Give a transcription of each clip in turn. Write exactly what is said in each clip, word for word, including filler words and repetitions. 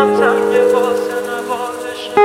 دلم تنگ واسه نوازش.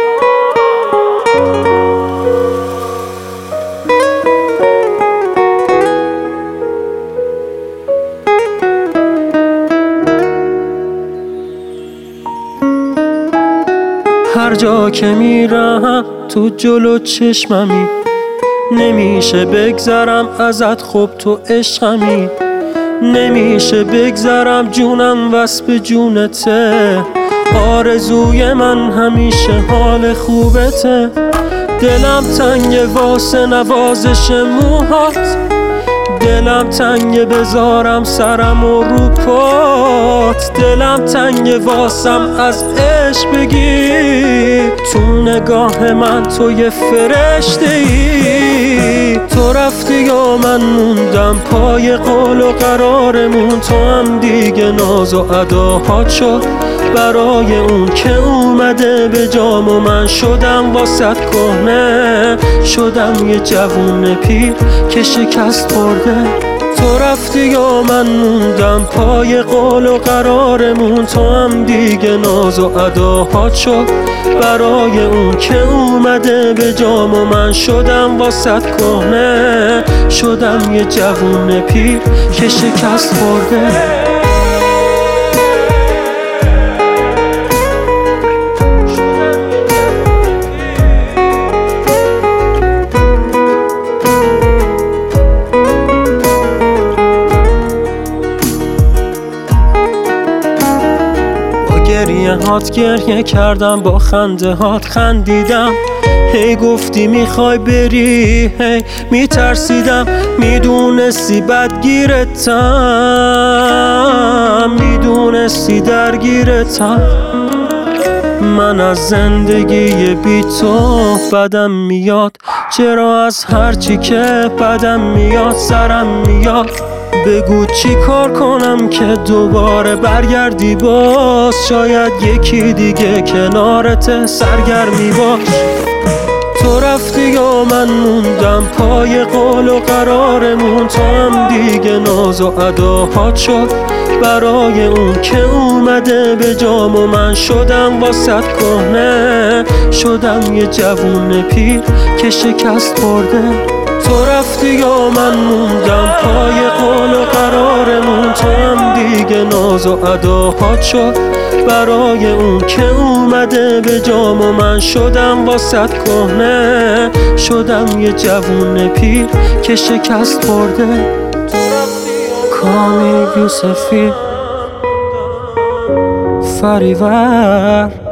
هر جا که میرم تو جلو چشممی، نمیشه بگذرم ازت، خب تو عشقمی. نمیشه بگذرم جونم وصف جونته، آرزوی من همیشه حال خوبته. دلم تنگ واسه نوازش موهات، دلم تنگ بذارم سرم و رو پات. دلم تنگ واسم از عشق بگی، تو نگاه من تو یه فرشته ای. تو رفتی و من موندم پای قول و قرارمون، تو هم دیگه ناز و اداهات شد برای اون که اومده به جام و من شدم واسط کهنه. شدم یه جوون پیر که شکست خورده. تو رفتی و من موندم پای قول و قرارمون، تو هم دیگه ناز و اداهات شد برای اون که اومده به جام و من شدم واسط کهنه. شدم یه جوون پیر که شکست خورده. گریه هات گریه کردم، با خنده هات خندیدم. هی گفتی میخوای بری، هی میترسیدم. میدونستی بدگیرتم، میدونستی درگیرتم. من از زندگی بی تو بدم میاد، چرا از هرچی که بدم میاد سرم میاد. بگو چی کار کنم که دوباره برگردی باز، شاید یکی دیگه کنارت سرگرمی باش. تو رفتی و من موندم پای قول و قرارمون، تو هم دیگه ناز و اداهات شد برای اون که اومده به جام و من شدم واسط کهنه. شدم یه جوون پیر که شکست خورده. تو رفتی و من موندم پای قول و قرارمون، تو هم دیگه ناز و اداهات شد برای اون که اومده به جام و من شدم واسط کهنه. شدم یه جوون پیر که شکست خورده. کامی یوسفی فریور